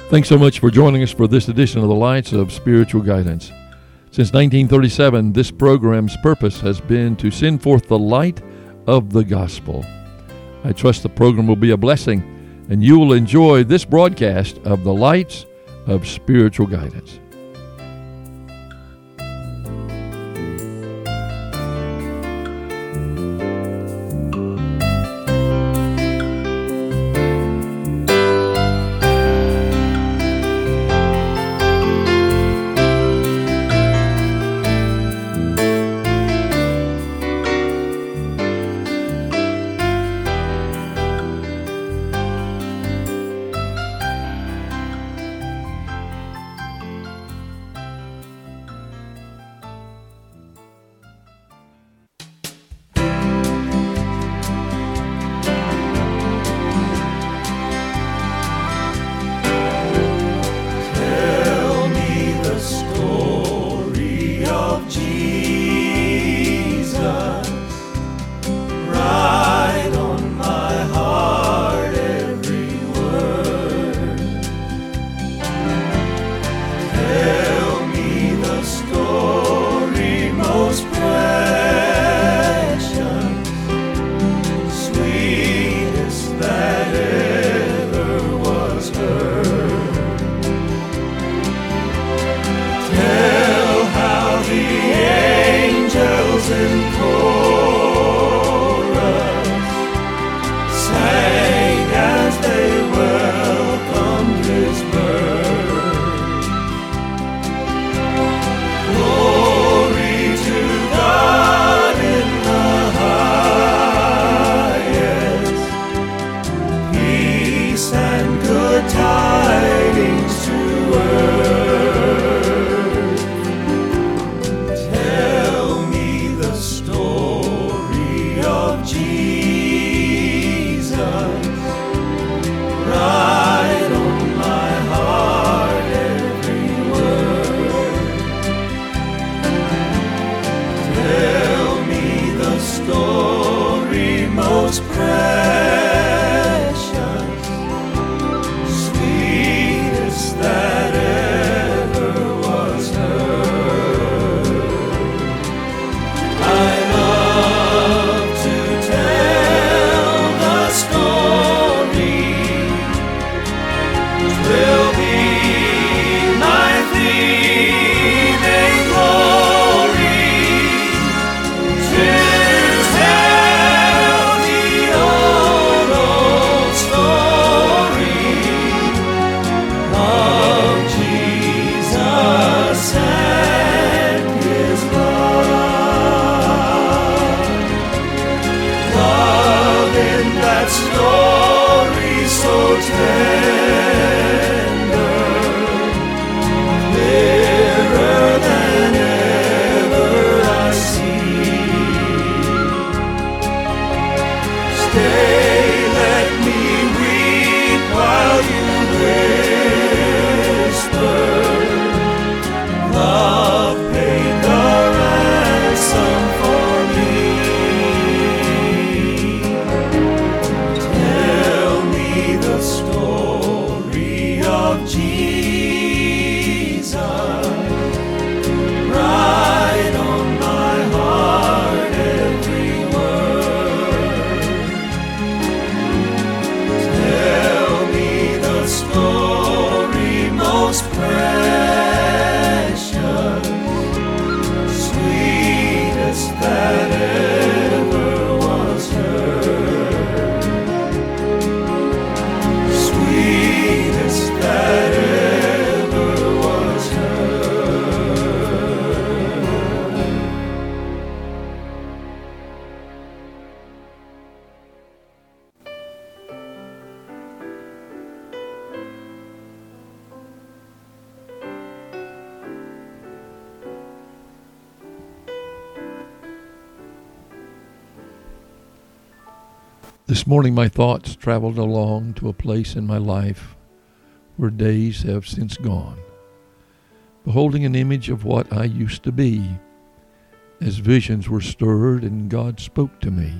Thanks so much for joining us for this edition of the Lights of Spiritual Guidance. Since 1937, this program's purpose has been to send forth the light of the gospel. I trust the program will be a blessing, and you will enjoy this broadcast of the Lights of Spiritual Guidance. This morning my thoughts traveled along to a place in my life where days have since gone, beholding an image of what I used to be, as visions were stirred and God spoke to me.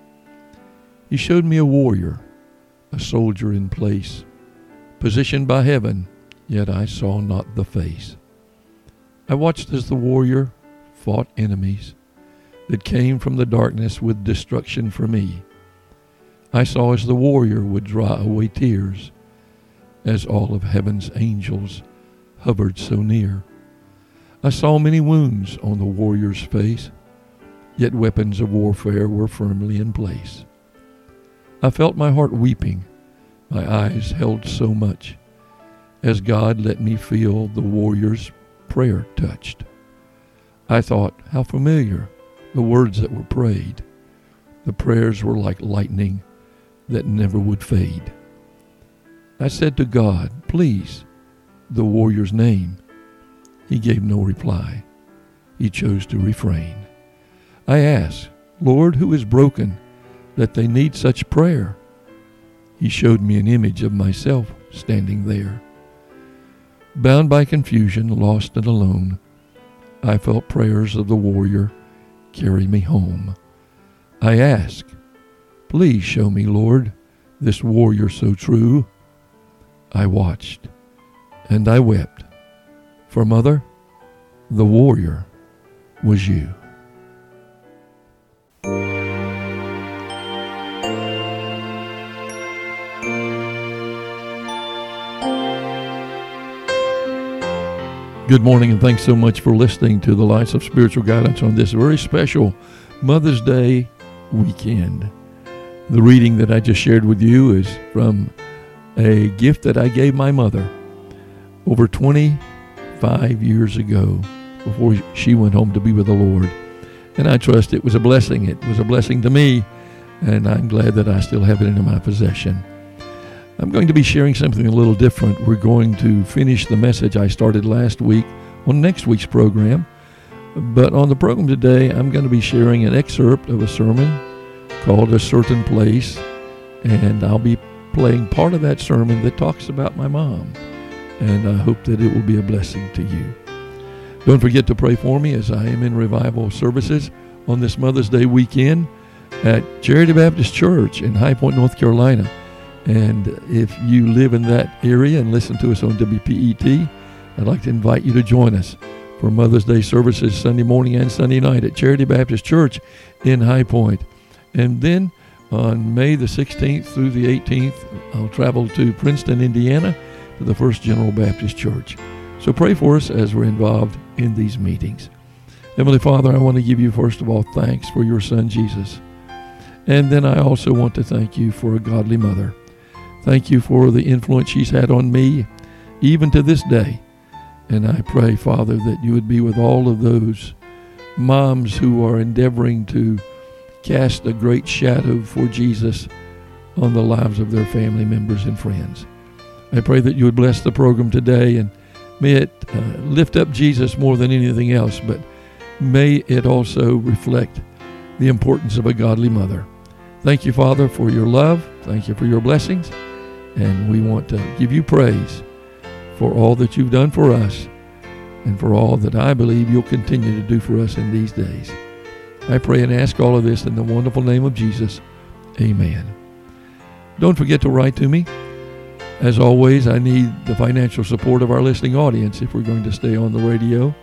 He showed me a warrior, a soldier in place, positioned by heaven yet I saw not the face. I watched as the warrior fought enemies that came from the darkness with destruction for me. I saw as the warrior would dry away tears, as all of heaven's angels hovered so near. I saw many wounds on the warrior's face, yet weapons of warfare were firmly in place. I felt my heart weeping, my eyes held so much, as God let me feel the warrior's prayer touched. I thought how familiar the words that were prayed. The prayers were like lightning that never would fade. I said to God, please, the warrior's name. He gave no reply. He chose to refrain. I asked, Lord, who is broken that they need such prayer? He showed me an image of myself standing there. Bound by confusion, lost and alone, I felt prayers of the warrior carry me home. I asked, please show me, Lord, this warrior so true. I watched and I wept, for Mother, the warrior was you. Good morning, and thanks so much for listening to the Lights of Spiritual Guidance on this very special Mother's Day weekend. The reading that I just shared with you is from a gift that I gave my mother over 25 years ago before she went home to be with the Lord. And I trust it was a blessing. It was a blessing to me, and I'm glad that I still have it in my possession. I'm going to be sharing something a little different. We're going to finish the message I started last week on next week's program. But on the program today, I'm going to be sharing an excerpt of a sermon called A Certain Place, and I'll be playing part of that sermon that talks about my mom, and I hope that it will be a blessing to you. Don't forget to pray for me as I am in revival services on this Mother's Day weekend at Charity Baptist Church in High Point, North Carolina. And if you live in that area and listen to us on WPET, I'd like to invite you to join us for Mother's Day services Sunday morning and Sunday night at Charity Baptist Church in High Point. And then on May the 16th through the 18th, I'll travel to Princeton, Indiana, to the First General Baptist Church. So pray for us as we're involved in these meetings. Heavenly Father, I want to give you, first of all, thanks for your Son, Jesus. And then I also want to thank you for a godly mother. Thank you for the influence she's had on me, even to this day. And I pray, Father, that you would be with all of those moms who are endeavoring to cast a great shadow for Jesus on the lives of their family members and friends. I pray that you would bless the program today, and may it lift up Jesus more than anything else, but may it also reflect the importance of a godly mother. Thank you, Father, for your love. Thank you for your blessings. And we want to give you praise for all that you've done for us and for all that I believe you'll continue to do for us in these days. I pray and ask all of this in the wonderful name of Jesus. Amen. Don't forget to write to me. As always, I need the financial support of our listening audience if we're going to stay on the radio.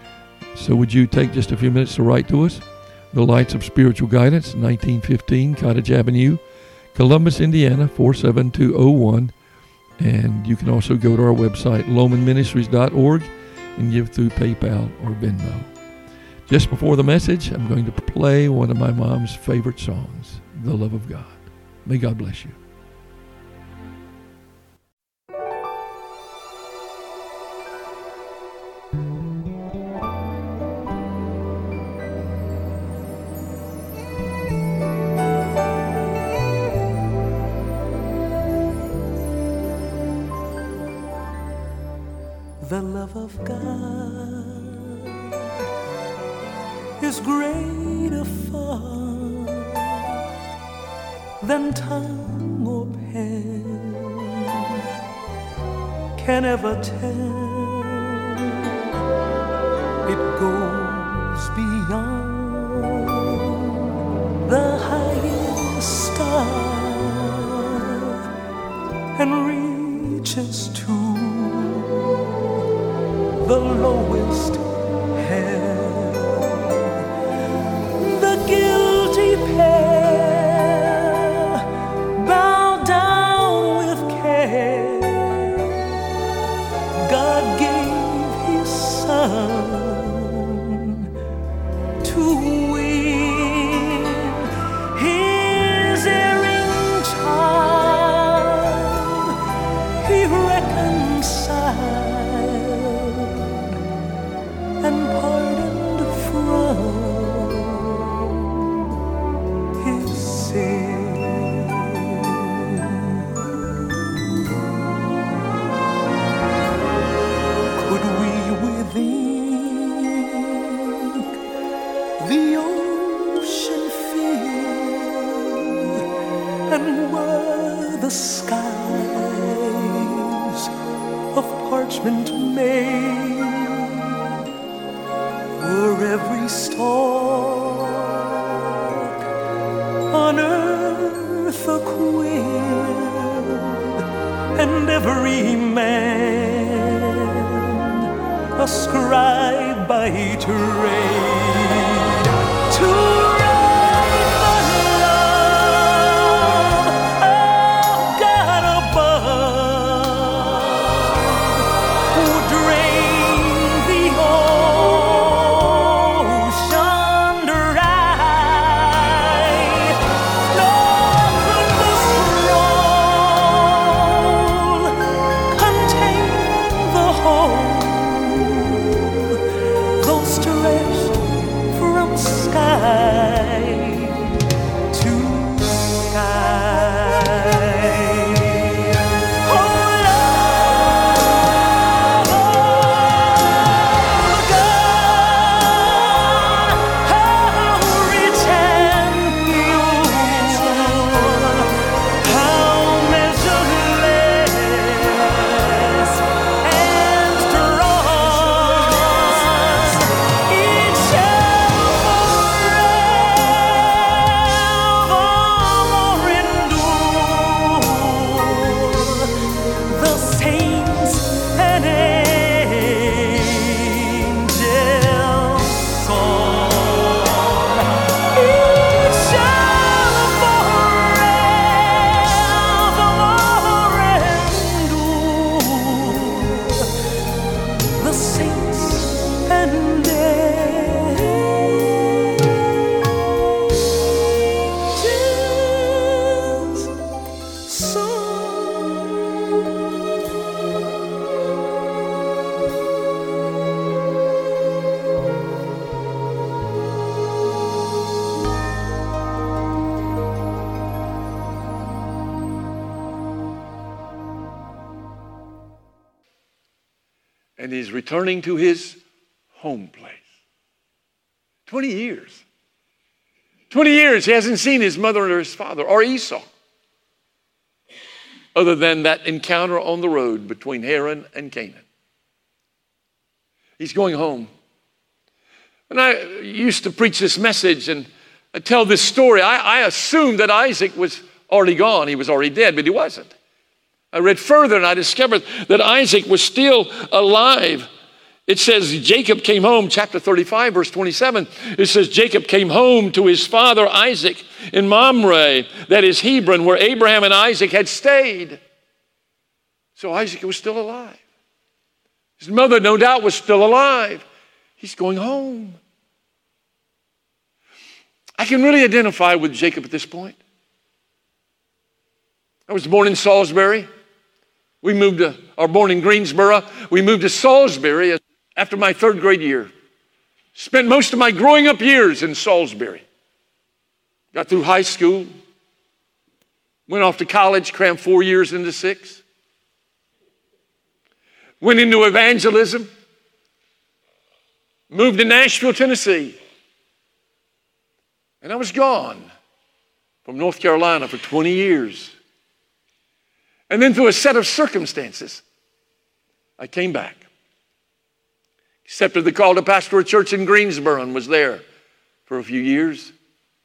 So would you take just a few minutes to write to us? The Lights of Spiritual Guidance, 1915 Cottage Avenue, Columbus, Indiana, 47201. And you can also go to our website, lomanministries.org, and give through PayPal or Venmo. Just before the message, I'm going to play one of my mom's favorite songs, The Love of God. May God bless you. The love of God is greater far than tongue or pen can ever tell. It goes beyond the highest star and reaches to the skies of parchment made, were every stalk on earth a queen, and every man a scribe by trade, to write the love of God above, who drained the ocean dry, nor could the scroll contain the whole, though stretched from sky to sky. Oh, love of God, how rich and pure, how measureless and strong, it shall forevermore endure. The saints and angels' song, it shall forevermore endure. The saints and angels' song. And he's returning to his home place. 20 years. 20 years he hasn't seen his mother or his father or Esau, other than that encounter on the road between Haran and Canaan. He's going home. And I used to preach this message and I tell this story. I assumed that Isaac was already gone. He was already dead, but he wasn't. I read further and I discovered that Isaac was still alive. It says Jacob came home, chapter 35, verse 27. It says Jacob came home to his father Isaac in Mamre, that is Hebron, where Abraham and Isaac had stayed. So Isaac was still alive. His mother, no doubt, was still alive. He's going home. I can really identify with Jacob at this point. I was born in Salisbury. We moved to, or born in Greensboro. We moved to Salisbury after my third grade year. Spent most of my growing up years in Salisbury. Got through high school. Went off to college, crammed 4 years into 6. Went into evangelism. Moved to Nashville, Tennessee. And I was gone from North Carolina for 20 years. And then through a set of circumstances, I came back. Accepted the call to pastor a church in Greensboro and was there for a few years.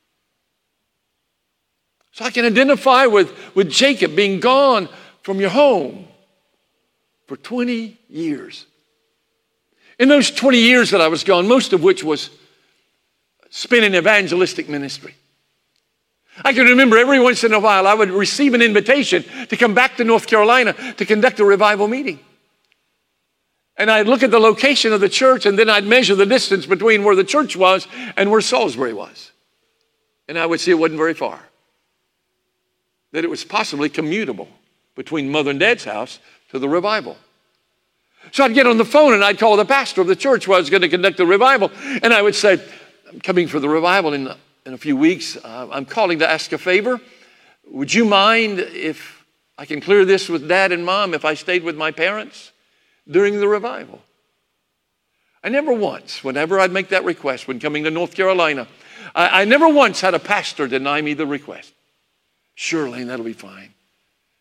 So I can identify with Jacob being gone from your home for 20 years. In those 20 years that I was gone, most of which was spent in evangelistic ministry. I can remember every once in a while I would receive an invitation to come back to North Carolina to conduct a revival meeting. And I'd look at the location of the church and then I'd measure the distance between where the church was and where Salisbury was. And I would see it wasn't very far. That it was possibly commutable between Mother and Dad's house to the revival. So I'd get on the phone and I'd call the pastor of the church where I was going to conduct the revival. And I would say, I'm coming for the revival in a few weeks. I'm calling to ask a favor. Would you mind if I can clear this with Dad and Mom if I stayed with my parents during the revival? I never once, whenever I'd make that request when coming to North Carolina, I never once had a pastor deny me the request. Surely, that'll be fine.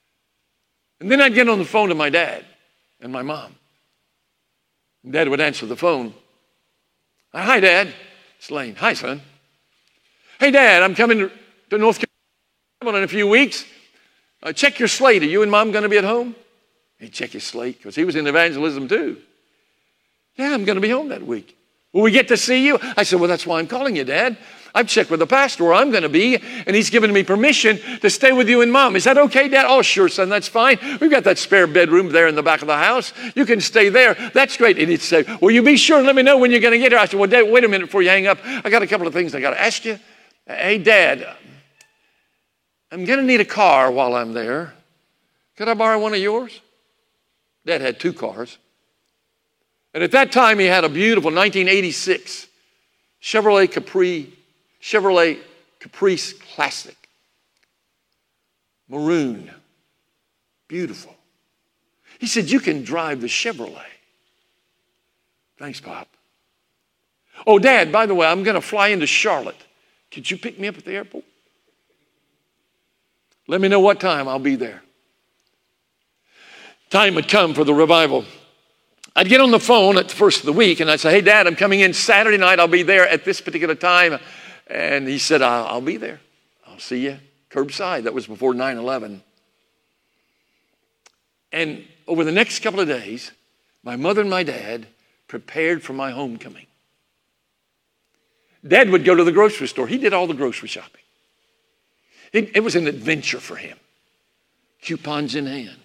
And then I'd get on the phone to my dad and my mom. And Dad would answer the phone. Hi, Dad. It's Lane. Hi, son. Hey, Dad, I'm coming to North Carolina in a few weeks. Check your slate. Are you and Mom going to be at home? He'd check his slate because he was in evangelism too. Yeah, I'm going to be home that week. Will we get to see you? I said, well, that's why I'm calling you, Dad. I've checked with the pastor where I'm going to be, and he's given me permission to stay with you and Mom. Is that okay, Dad? Oh, sure, son, that's fine. We've got that spare bedroom there in the back of the house. You can stay there. That's great. And he'd say, will you be sure and let me know when you're going to get here? I said, well, Dad, wait a minute before you hang up. I got a couple of things I got to ask you. Hey, Dad, I'm going to need a car while I'm there. Could I borrow one of yours? Dad had 2 cars. And at that time, he had a beautiful 1986 Chevrolet Caprice Classic. Maroon. Beautiful. He said, you can drive the Chevrolet. Thanks, Pop. Oh, Dad, by the way, I'm going to fly into Charlotte. Could you pick me up at the airport? Let me know what time. I'll be there. Time had come for the revival. I'd get on the phone at the first of the week, and I'd say, hey, Dad, I'm coming in Saturday night. I'll be there at this particular time. And he said, I'll be there. I'll see you curbside. That was before 9/11. And over the next couple of days, my mother and my dad prepared for my homecoming. Dad would go to the grocery store. He did all the grocery shopping. It was an adventure for him. Coupons in hand.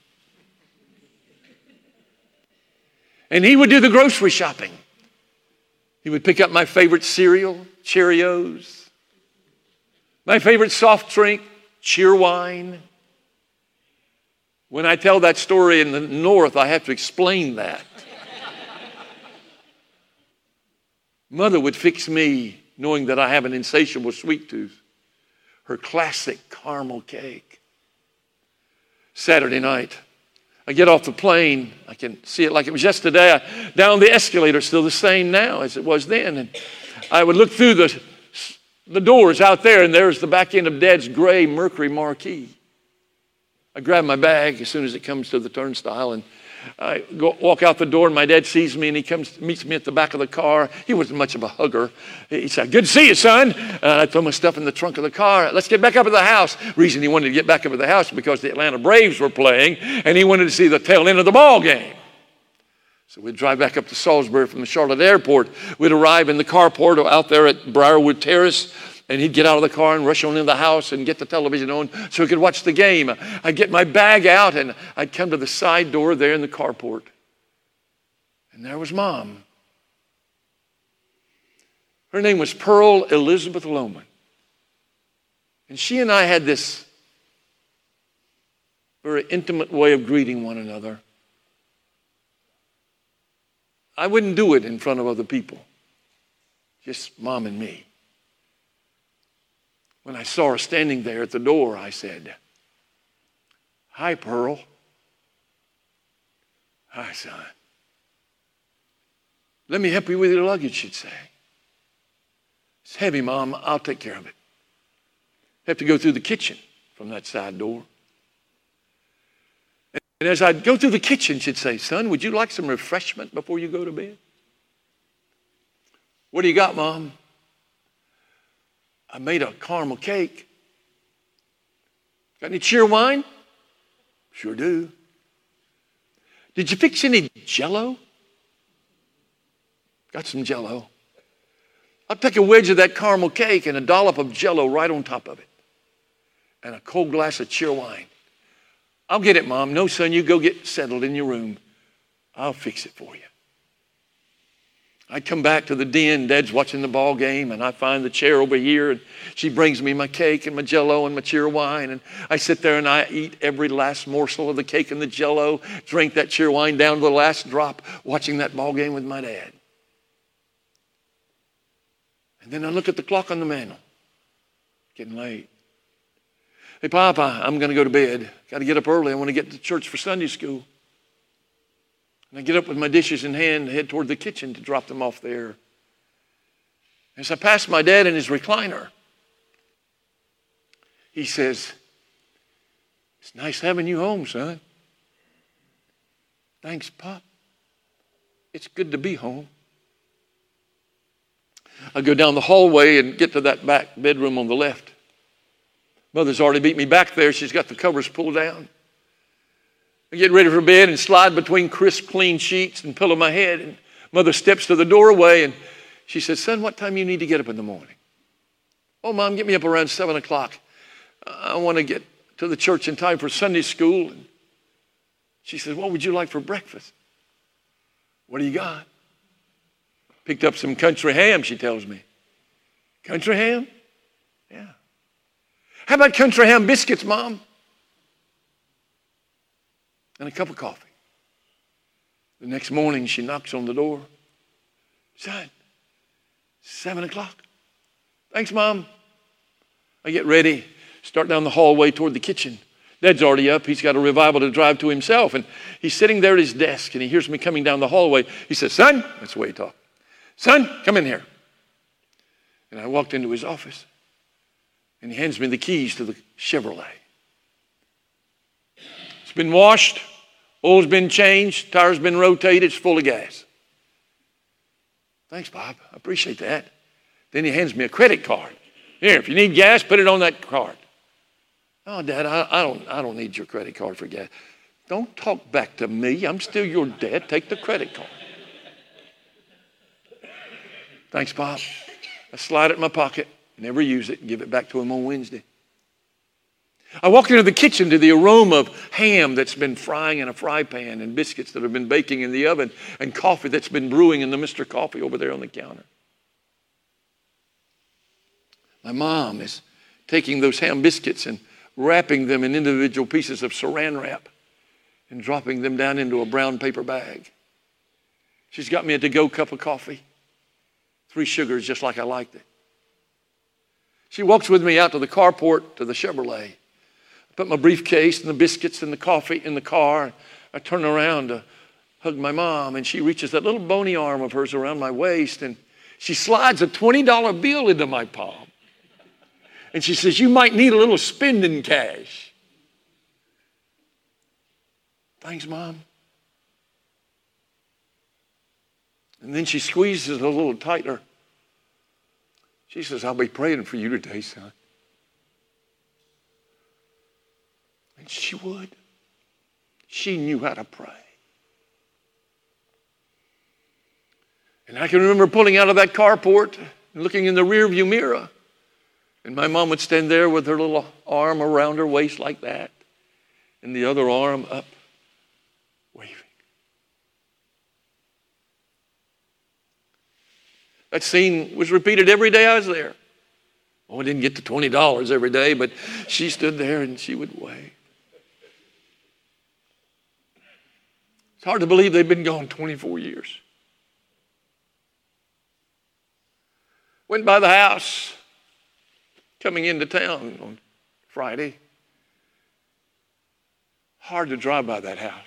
And he would do the grocery shopping. He would pick up my favorite cereal, Cheerios. My favorite soft drink, Cheerwine. When I tell that story in the North, I have to explain that. Mother would fix me, knowing that I have an insatiable sweet tooth, her classic caramel cake. Saturday night, I get off the plane. I can see it like it was yesterday. Down the escalator, still the same now as it was then. And I would look through the doors out there, and there's the back end of Dad's gray Mercury Marquis. I grab my bag as soon as it comes to the turnstile, and I walk out the door, and my dad sees me, and he meets me at the back of the car. He wasn't much of a hugger. He said, good to see you, son. I throw my stuff in the trunk of the car. Let's get back up to the house. Reason he wanted to get back up to the house because the Atlanta Braves were playing, and he wanted to see the tail end of the ball game. So we'd drive back up to Salisbury from the Charlotte airport. We'd arrive in the carport out there at Briarwood Terrace, and he'd get out of the car and rush on into the house and get the television on so he could watch the game. I'd get my bag out, and I'd come to the side door there in the carport. And there was Mom. Her name was Pearl Elizabeth Lohman. And she and I had this very intimate way of greeting one another. I wouldn't do it in front of other people. Just Mom and me. When I saw her standing there at the door, I said, hi, Pearl. Hi, son. Let me help you with your luggage, she'd say. It's heavy, Mom. I'll take care of it. Have to go through the kitchen from that side door. And as I'd go through the kitchen, she'd say, son, would you like some refreshment before you go to bed? What do you got, Mom? I made a caramel cake. Got any Cheerwine? Sure do. Did you fix any Jell-O? Got some Jell-O. I'll take a wedge of that caramel cake and a dollop of Jell-O right on top of it. And a cold glass of Cheerwine. I'll get it, Mom. No, son, you go get settled in your room. I'll fix it for you. I'd come back to the den. Dad's watching the ball game, and I find the chair over here, and she brings me my cake and my Jell-O and my Cheerwine, and I sit there and I eat every last morsel of the cake and the Jell-O, drink that Cheerwine down to the last drop, watching that ball game with my dad. And then I look at the clock on the mantle. Getting late. Hey, Papa, I'm going to go to bed. Got to get up early. I want to get to church for Sunday school. And I get up with my dishes in hand and head toward the kitchen to drop them off there. As I pass my dad in his recliner, he says, it's nice having you home, son. Thanks, Pop. It's good to be home. I go down the hallway and get to that back bedroom on the left. Mother's already beat me back there. She's got the covers pulled down. I get ready for bed and slide between crisp, clean sheets and pillow my head. And Mother steps to the doorway and she says, son, what time you need to get up in the morning? Oh, Mom, get me up around 7 o'clock. I want to get to the church in time for Sunday school. And she says, what would you like for breakfast? What do you got? Picked up some country ham, she tells me. Country ham? Yeah. How about country ham biscuits, Mom? And a cup of coffee. The next morning, she knocks on the door. Son, 7 o'clock. Thanks, Mom. I get ready, start down the hallway toward the kitchen. Dad's already up. He's got a revival to drive to himself. And he's sitting there at his desk, and he hears me coming down the hallway. He says, son, that's the way he talks. Son, come in here. And I walked into his office, and he hands me the keys to the Chevrolet. It's been washed, oil's been changed, tires been rotated, it's full of gas. Thanks, Bob. I appreciate that. Then he hands me a credit card. Here, if you need gas, put it on that card. Oh, Dad, I don't need your credit card for gas. Don't talk back to me. I'm still your dad. Take the credit card. Thanks, Bob. I slide it in my pocket, never use it, and give it back to him on Wednesday. I walk into the kitchen to the aroma of ham that's been frying in a fry pan and biscuits that have been baking in the oven and coffee that's been brewing in the Mr. Coffee over there on the counter. My mom is taking those ham biscuits and wrapping them in individual pieces of saran wrap and dropping them down into a brown paper bag. She's got me a to-go cup of coffee. 3 sugars, just like I liked it. She walks with me out to the carport to the Chevrolet. I put my briefcase and the biscuits and the coffee in the car. I turn around to hug my mom, and she reaches that little bony arm of hers around my waist, and she slides a $20 bill into my palm. And she says, you might need a little spending cash. Thanks, Mom. And then she squeezes it a little tighter. She says, I'll be praying for you today, son. And she would. She knew how to pray. And I can remember pulling out of that carport and looking in the rearview mirror. And my mom would stand there with her little arm around her waist like that, and the other arm up, waving. That scene was repeated every day I was there. Oh, I didn't get the $20 every day, but she stood there and she would wave. It's hard to believe they've been gone 24 years. Went by the house coming into town on Friday. Hard to drive by that house.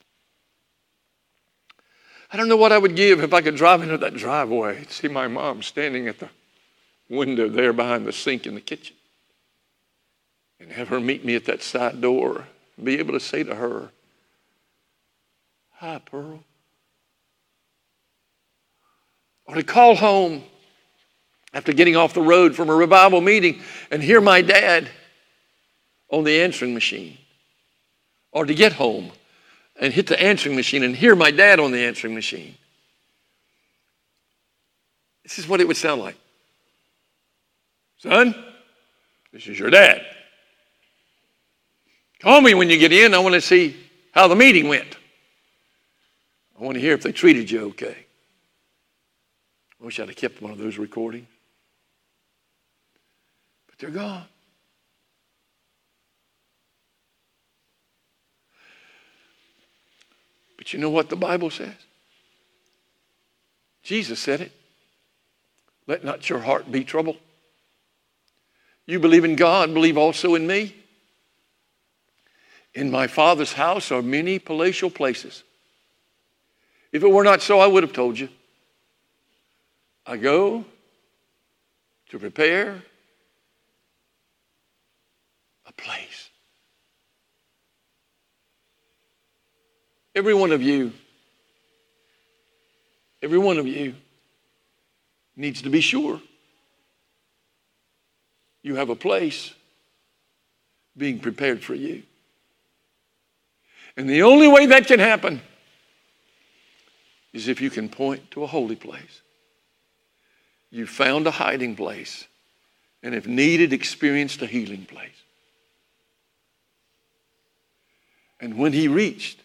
I don't know what I would give if I could drive into that driveway and see my mom standing at the window there behind the sink in the kitchen and have her meet me at that side door and be able to say to her, hi, Pearl. Or to call home after getting off the road from a revival meeting and hear my dad on the answering machine. Or to get home and hit the answering machine and hear my dad on the answering machine. This is what it would sound like. Son, this is your dad. Call me when you get in. I want to see how the meeting went. I want to hear if they treated you okay. I wish I'd have kept one of those recordings. But they're gone. But you know what the Bible says? Jesus said it. Let not your heart be troubled. You believe in God, believe also in me. In my Father's house are many palatial places. If it were not so, I would have told you. I go to prepare a place. Every one of you needs to be sure you have a place being prepared for you. And the only way that can happen is if you can point to a holy place. You found a hiding place, and if needed, experienced a healing place. And when he reached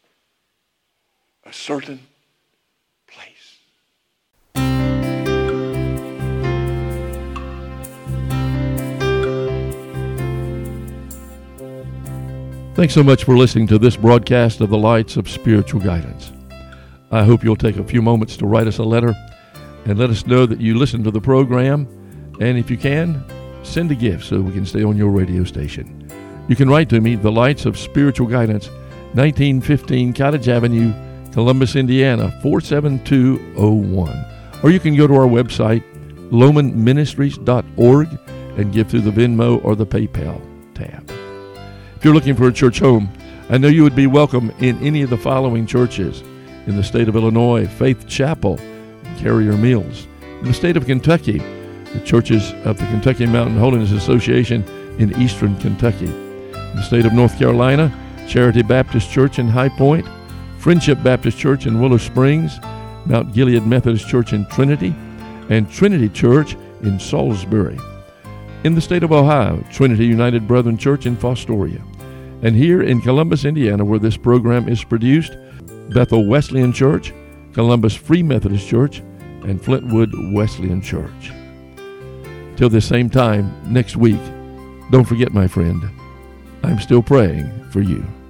a certain place. Thanks so much for listening to this broadcast of the Lights of Spiritual Guidance. I hope you'll take a few moments to write us a letter and let us know that you listened to the program. And if you can, send a gift so we can stay on your radio station. You can write to me, The Lights of Spiritual Guidance, 1915 Cottage Avenue, Columbus, Indiana, 47201. Or you can go to our website, lomanministries.org, and give through the Venmo or the PayPal tab. If you're looking for a church home, I know you would be welcome in any of the following churches. In the state of Illinois, Faith Chapel, Carrier Mills. In the state of Kentucky, the churches of the Kentucky Mountain Holiness Association in eastern Kentucky. In the state of North Carolina, Charity Baptist Church in High Point, Friendship Baptist Church in Willow Springs, Mount Gilead Methodist Church in Trinity, and Trinity Church in Salisbury. In the state of Ohio, Trinity United Brethren Church in Fostoria. And here in Columbus, Indiana, where this program is produced, Bethel Wesleyan Church, Columbus Free Methodist Church, and Flintwood Wesleyan Church. Till this same time next week, don't forget, my friend, I'm still praying for you.